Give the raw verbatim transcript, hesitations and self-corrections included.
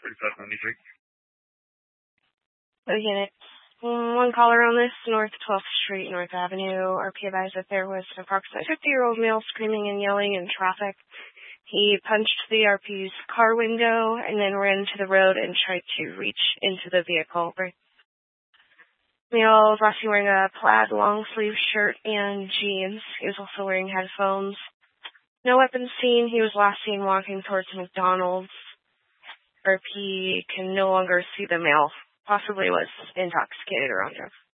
Oh, unit. One caller on this, North twelfth Street, North Avenue. R P advised that there was an approximately fifty-year-old male screaming and yelling in traffic. He punched the R P's car window and then ran to the road and tried to reach into the vehicle. Male was last seen wearing a plaid long-sleeve shirt and jeans. He was also wearing headphones. No weapons seen. He was last seen walking towards McDonald's. R P can no longer see the male. Possibly was intoxicated or on drugs.